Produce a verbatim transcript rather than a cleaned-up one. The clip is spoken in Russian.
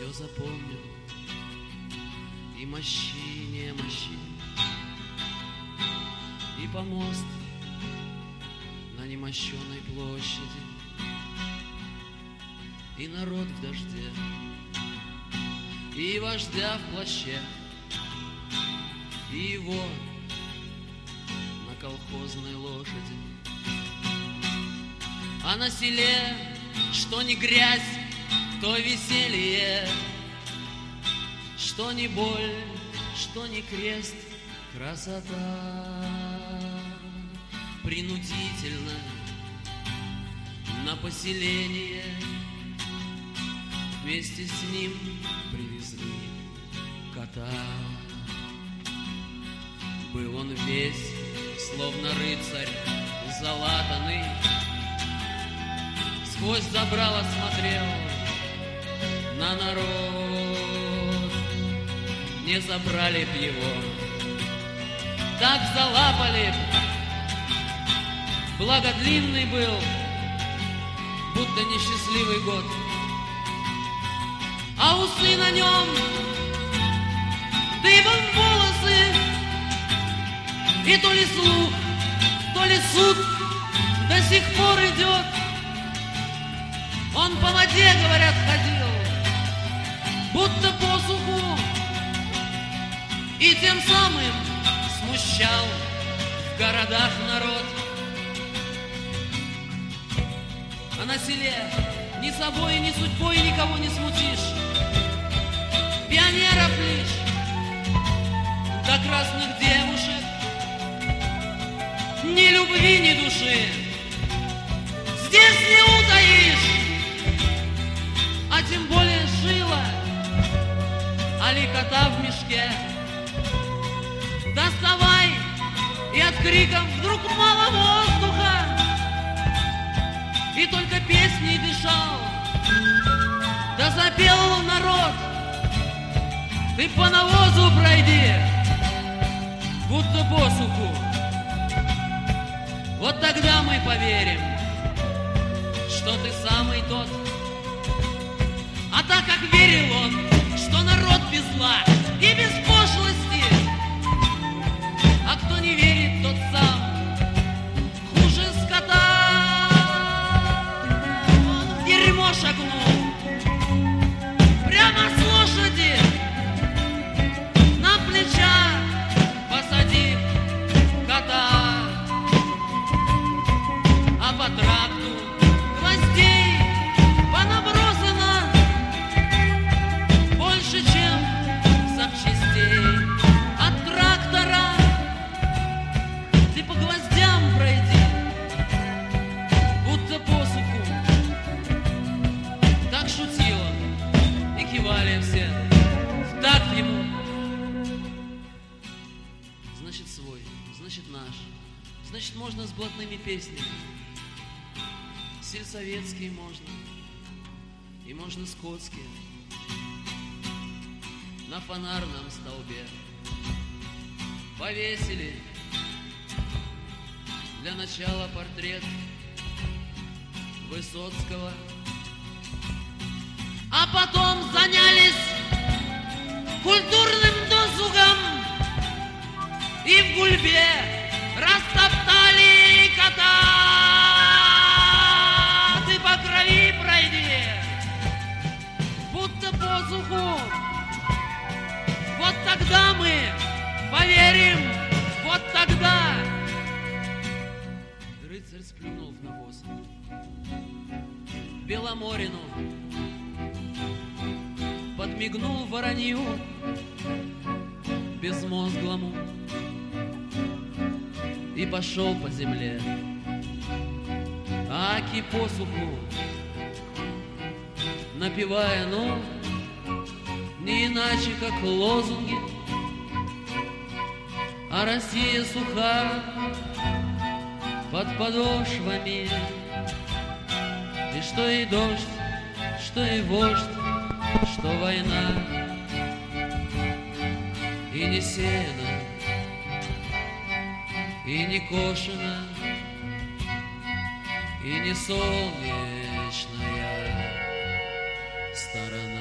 все запомнил, и мощи, не мощи, и помост на немощенной площади, и народ в дожде, и вождя в плаще, и его на колхозной лошади. А на селе, что ни грязь, то веселье, что ни боль, что ни крест, красота. Принудительно на поселение вместе с ним привезли кота. Был он весь, словно рыцарь залатанный, сквозь забрало смотрел на народ. Не забрали б его, так залапали б, благо длинный был, будто несчастливый год. А усы на нем, дыбом волосы, и то ли слух, то ли суд до сих пор идет. Он по воде, говорят, ходил, будто по суху, и тем самым смущал в городах народ. А на селе ни собой, ни судьбой никого не смутишь. Пионеров лишь, до красных девушек, ни любви, ни души здесь не утаишь. А тем более жила, али кота в мешке. Доставай, и от криков вдруг мало воздуха, и только песней дышал, да запел народ. Ты по навозу пройди, будто по суху. Вот тогда мы поверим, что ты самый тот. А так как верил он, что народ без зла и без пошлости, а кто не верит, тот сам хуже скота. Он в дерьмо шагнул, прямо с лошади, на плеча посадив кота. А по тракту гвоздей понабросано больше, чем запчастей от трактора. Ты по гвоздям пройди, будто по суху. Так шутил он, и кивали все в такт ему. Значит, свой, значит, наш, значит, можно с блатными песнями. Сельсоветские можно, и можно скотские. На фонарном столбе повесили для начала портрет Высоцкого, а потом занялись культурным досугом и в гульбе растоптали кота. Ты по крови пройди, будто по суху. Вот тогда мы поверим, вот тогда. Рыцарь сплюнул в навоз. Беломорину подмигнул воронью безмозглому и пошел по земле, аки посуху, напевая, ну, не иначе, как лозунги. А Россия суха под подошвами, и что и дождь, что и вождь, что война, и не сено, и не кошено, и не солнечная сторона.